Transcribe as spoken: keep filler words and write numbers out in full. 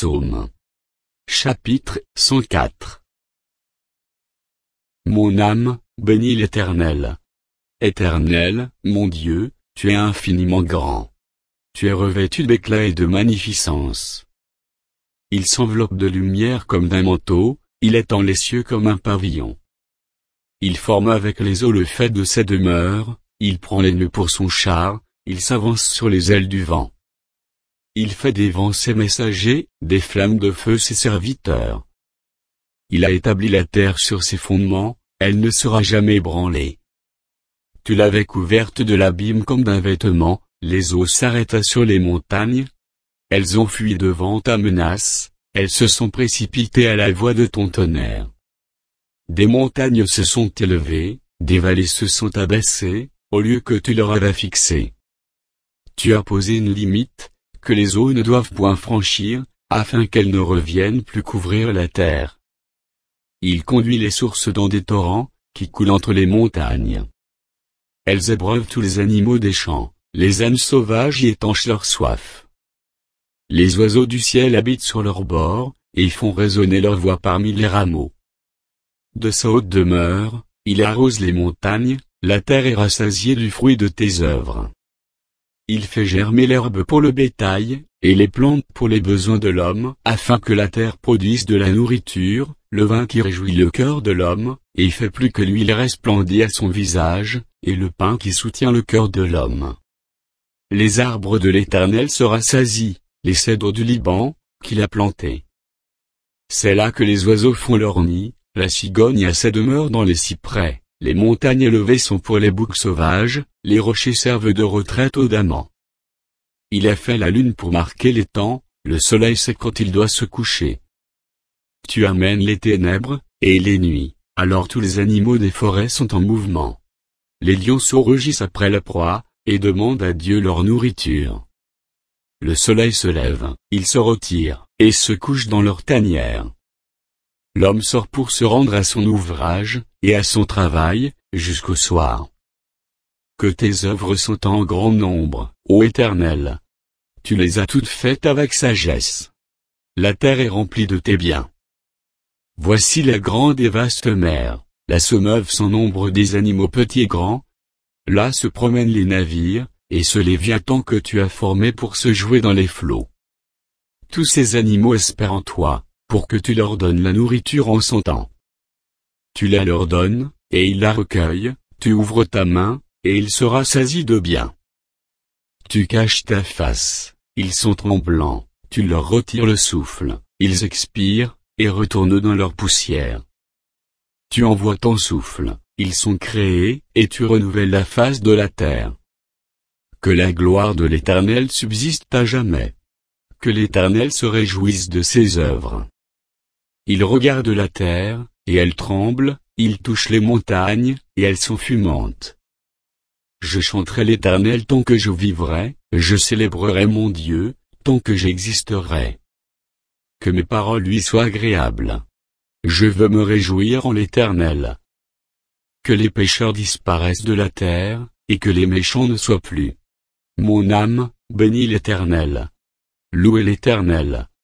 Psaume. Chapitre cent quatre. Mon âme, bénis l'Éternel. Éternel, mon Dieu, tu es infiniment grand. Tu es revêtu d'éclat et de magnificence. Il s'enveloppe de lumière comme d'un manteau, il étend les cieux comme un pavillon. Il forme avec les eaux le fait de ses demeures, il prend les nœuds pour son char, il s'avance sur les ailes du vent. Il fait des vents ses messagers, des flammes de feu ses serviteurs. Il a établi la terre sur ses fondements, elle ne sera jamais ébranlée. Tu l'avais couverte de l'abîme comme d'un vêtement, les eaux s'arrêtaient sur les montagnes. Elles ont fui devant ta menace, elles se sont précipitées à la voix de ton tonnerre. Des montagnes se sont élevées, des vallées se sont abaissées, au lieu que tu leur avais fixé. Tu as posé une limite, que les eaux ne doivent point franchir, afin qu'elles ne reviennent plus couvrir la terre. Il conduit les sources dans des torrents, qui coulent entre les montagnes. Elles ébreuvent tous les animaux des champs, les ânes sauvages y étanchent leur soif. Les oiseaux du ciel habitent sur leurs bords, et font résonner leur voix parmi les rameaux. De sa haute demeure, il arrose les montagnes, la terre est rassasiée du fruit de tes œuvres. Il fait germer l'herbe pour le bétail, et les plantes pour les besoins de l'homme, afin que la terre produise de la nourriture, le vin qui réjouit le cœur de l'homme, et fait plus que l'huile resplendit à son visage, et le pain qui soutient le cœur de l'homme. Les arbres de l'Éternel se rassasient, les cèdres du Liban, qu'il a plantés. C'est là que les oiseaux font leur nid, la cigogne a sa demeure dans les cyprès. Les montagnes élevées sont pour les boucs sauvages, les rochers servent de retraite aux damans. Il a fait la lune pour marquer les temps, le soleil sait quand il doit se coucher. Tu amènes les ténèbres, et les nuits, alors tous les animaux des forêts sont en mouvement. Les lionceaux rugissent après la proie, et demandent à Dieu leur nourriture. Le soleil se lève, ils se retirent, et se couchent dans leur tanière. L'homme sort pour se rendre à son ouvrage, et à son travail, jusqu'au soir. Que tes œuvres sont en grand nombre, ô Éternel. Tu les as toutes faites avec sagesse. La terre est remplie de tes biens. Voici la grande et vaste mer, là se meuvent sans nombre des animaux petits et grands. Là se promènent les navires, et ce léviathan que tu as formé pour se jouer dans les flots. Tous ces animaux espèrent en toi, pour que tu leur donnes la nourriture en son temps. Tu la leur donnes, et ils la recueillent, tu ouvres ta main, et il sera saisi de bien. Tu caches ta face, ils sont tremblants, tu leur retires le souffle, ils expirent, et retournent dans leur poussière. Tu envoies ton souffle, ils sont créés, et tu renouvelles la face de la terre. Que la gloire de l'Éternel subsiste à jamais. Que l'Éternel se réjouisse de ses œuvres. Il regarde la terre, et elle tremble, il touche les montagnes, et elles sont fumantes. Je chanterai l'Éternel tant que je vivrai, je célébrerai mon Dieu, tant que j'existerai. Que mes paroles lui soient agréables. Je veux me réjouir en l'Éternel. Que les pécheurs disparaissent de la terre, et que les méchants ne soient plus. Mon âme, bénis l'Éternel. Louez l'Éternel.